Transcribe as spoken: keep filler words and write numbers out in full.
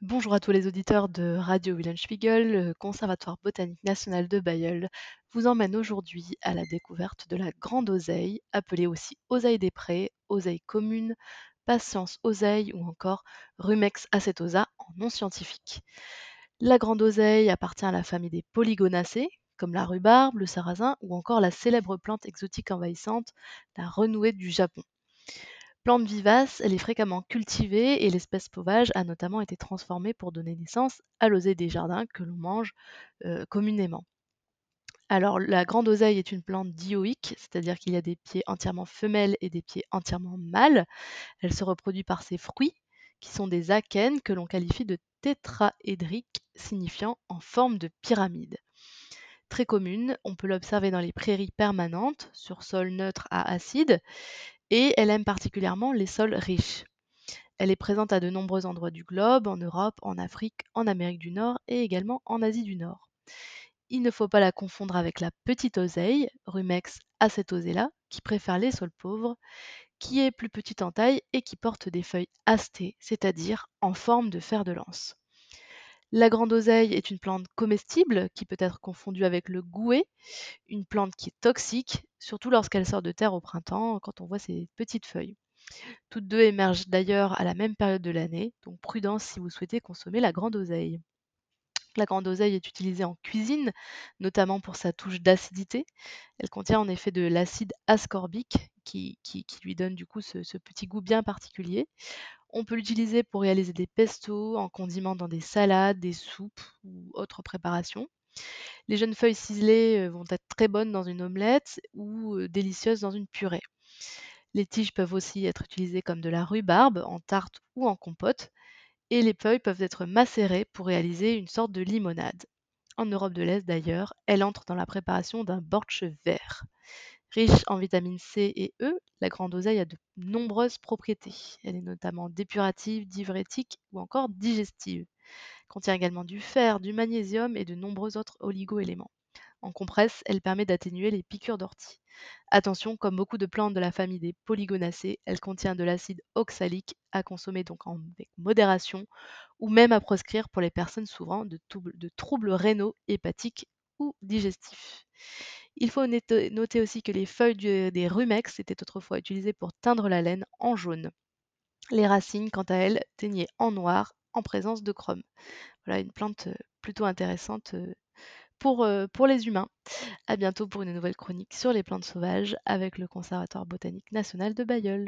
Bonjour à tous les auditeurs de Radio Wilhelmspiegel, le Conservatoire botanique national de Bayeul vous emmène aujourd'hui à la découverte de la grande oseille, appelée aussi oseille des prés, oseille commune, patience oseille ou encore Rumex acetosa en nom scientifique. La grande oseille appartient à la famille des polygonacées, comme la rhubarbe, le sarrasin ou encore la célèbre plante exotique envahissante, la renouée du Japon. Plante vivace, elle est fréquemment cultivée et l'espèce sauvage a notamment été transformée pour donner naissance à l'oseille des jardins que l'on mange euh, communément. Alors, la grande oseille est une plante dioïque, c'est-à-dire qu'il y a des pieds entièrement femelles et des pieds entièrement mâles. Elle se reproduit par ses fruits, qui sont des akènes que l'on qualifie de tétraédriques, signifiant en forme de pyramide. Très commune, on peut l'observer dans les prairies permanentes, sur sol neutre à acide, et elle aime particulièrement les sols riches. Elle est présente à de nombreux endroits du globe, en Europe, en Afrique, en Amérique du Nord et également en Asie du Nord. Il ne faut pas la confondre avec la petite oseille, Rumex acetosella, qui préfère les sols pauvres, qui est plus petite en taille et qui porte des feuilles astées, c'est-à-dire en forme de fer de lance. La grande oseille est une plante comestible qui peut être confondue avec le gouet, une plante qui est toxique, surtout lorsqu'elle sort de terre au printemps, quand on voit ses petites feuilles. Toutes deux émergent d'ailleurs à la même période de l'année, donc prudence si vous souhaitez consommer la grande oseille. La grande oseille est utilisée en cuisine, notamment pour sa touche d'acidité. Elle contient en effet de l'acide ascorbique qui, qui- qui lui donne du coup ce, ce petit goût bien particulier. On peut l'utiliser pour réaliser des pestos, en condiment dans des salades, des soupes ou autres préparations. Les jeunes feuilles ciselées euh, vont être très bonnes dans une omelette ou euh, délicieuses dans une purée. Les tiges peuvent aussi être utilisées comme de la rhubarbe, en tarte ou en compote, et les feuilles peuvent être macérées pour réaliser une sorte de limonade. En Europe de l'Est d'ailleurs, elle entre dans la préparation d'un bortsch vert. Riche en vitamines C et E, la grande oseille a de nombreuses propriétés. Elle est notamment dépurative, diurétique ou encore digestive. Elle contient également du fer, du magnésium et de nombreux autres oligo-éléments. En compresse, elle permet d'atténuer les piqûres d'ortie. Attention, comme beaucoup de plantes de la famille des polygonacées, elle contient de l'acide oxalique à consommer donc en- avec modération ou même à proscrire pour les personnes souffrant de, toub- de troubles rénaux, hépatiques ou digestifs. Il faut noter noter aussi que les feuilles du- des rumex étaient autrefois utilisées pour teindre la laine en jaune. Les racines, quant à elles, teignaient en noir en présence de chrome. Voilà une plante euh, plutôt intéressante euh, pour, euh, pour les humains. À bientôt pour une nouvelle chronique sur les plantes sauvages avec le Conservatoire botanique national de Bayeul.